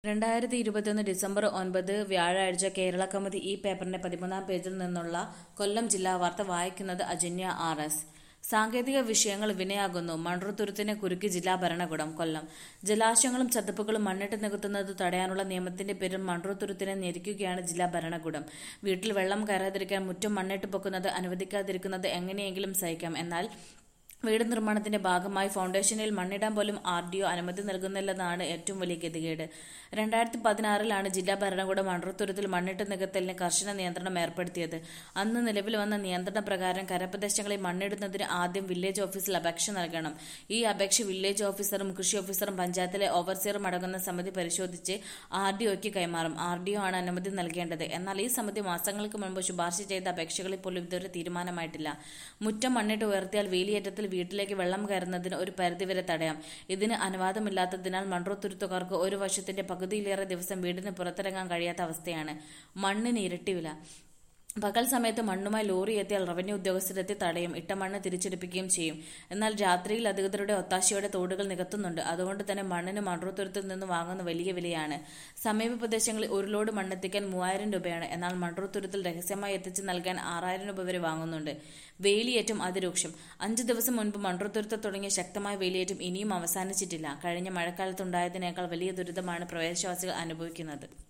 2021 December 9 വ്യാഴാഴ്ച കേരള കൗമുദി ഈ പേപ്പറിന്റെ 13-ാം പേജിൽ നിന്നുള്ള കൊല്ലം ജില്ലാ വാർത്ത വായിക്കുന്നത് അജന്യ RS. സാങ്കേതിക വിഷയങ്ങൾ വിനയാകുന്നു. മൺട്രോത്തുരുത്തിനെ കുരുക്കി ജില്ലാ ഭരണകൂടം. കൊല്ലം ജലാശയങ്ങളും ചതുപ്പുകളും മണ്ണിട്ട് നികത്തുന്നത് തടയാനുള്ള നിയമത്തിന്റെ പേരിൽ മൺട്രോത്തുരുത്തിനെ ഞെരിക്കുകയാണ് ജില്ലാ ഭരണകൂടം. വീട്ടിൽ വെള്ളം കയറാതിരിക്കാൻ മുറ്റം മണ്ണിട്ട് പൊക്കുന്നത് അനുവദിക്കാതിരിക്കുന്നത് എങ്ങനെയെങ്കിലും സഹിക്കാം. എന്നാൽ വീട് നിർമ്മാണത്തിന്റെ ഭാഗമായി ഫൗണ്ടേഷനിൽ മണ്ണിടാൻ പോലും RDO അനുമതി നൽകുന്നില്ലെന്നതാണ് ഏറ്റവും വലിയ ഗതികേട്. 2016-ലാണ് ജില്ലാ ഭരണകൂടം മൺട്രോത്തുരുത്തിൽ മണ്ണിട്ട് നികത്തലിന് കർശന നിയന്ത്രണം ഏർപ്പെടുത്തിയത്. അന്ന് നിലവിൽ വന്ന നിയന്ത്രണ പ്രകാരം കരപ്രദേശങ്ങളിൽ മണ്ണിടുന്നതിന് ആദ്യം വില്ലേജ് ഓഫീസിൽ അപേക്ഷ നൽകണം. ഈ അപേക്ഷ വില്ലേജ് ഓഫീസറും കൃഷി ഓഫീസറും പഞ്ചായത്തിലെ ഓവർസിയറും അടങ്ങുന്ന സമിതി പരിശോധിച്ച് RDOയ്ക്ക് കൈമാറും. RDO ആണ് അനുമതി നൽകേണ്ടത്. എന്നാൽ ഈ സമിതി മാസങ്ങൾക്ക് മുൻപ് ശുപാർശ ചെയ്ത അപേക്ഷകളിൽ പോലും ഇതുവരെ തീരുമാനമായിട്ടില്ല. മുറ്റം മണ്ണിട്ട് ഉയർത്തിയാൽ വേലിയേറ്റത്തിൽ വീട്ടിലേക്ക് വെള്ളം കയറുന്നതിന് ഒരു പരിധിവരെ തടയാം. ഇതിന് അനുവാദമില്ലാത്തതിനാൽ മൺട്രോത്തുരുത്തുകാർക്ക് ഒരു വർഷത്തിന്റെ പകുതിയിലേറെ ദിവസം വീടിന് പുറത്തിറങ്ങാൻ കഴിയാത്ത അവസ്ഥയാണ്. മണ്ണിന് ഇരട്ടി വില. പകൽ സമയത്ത് മണ്ണുമായി ലോറി എത്തിയാൽ റവന്യൂ ഉദ്യോഗസ്ഥരെത്തി തടയും, ഇട്ട മണ്ണ് തിരിച്ചെടുപ്പിക്കുകയും ചെയ്യും. എന്നാൽ രാത്രിയിൽ അധികൃതരുടെ ഒത്താശയോടെ തോടുകൾ നികത്തുന്നുണ്ട്. അതുകൊണ്ട് തന്നെ മണ്ണിന് മൺട്രോത്തുരുത്തിൽ നിന്ന് വാങ്ങുന്ന വലിയ വിലയാണ്. സമീപ പ്രദേശങ്ങളിൽ ഒരു ലോഡ് മണ്ണെത്തിക്കാൻ 3000 രൂപയാണ്. എന്നാൽ മൺട്രോത്തുരുത്തിൽ രഹസ്യമായി എത്തിച്ച് നൽകാൻ 6000 രൂപ വരെ വാങ്ങുന്നുണ്ട്. വേലിയേറ്റം അതിരൂക്ഷം. 5 ദിവസം മുൻപ് മൺട്രോത്തുരുത്തിൽ തുടങ്ങിയ ശക്തമായ വേലിയേറ്റം ഇനിയും അവസാനിച്ചിട്ടില്ല. കഴിഞ്ഞ മഴക്കാലത്തുണ്ടായതിനേക്കാൾ വലിയ ദുരിതമാണ് പ്രദേശവാസികൾ അനുഭവിക്കുന്നത്.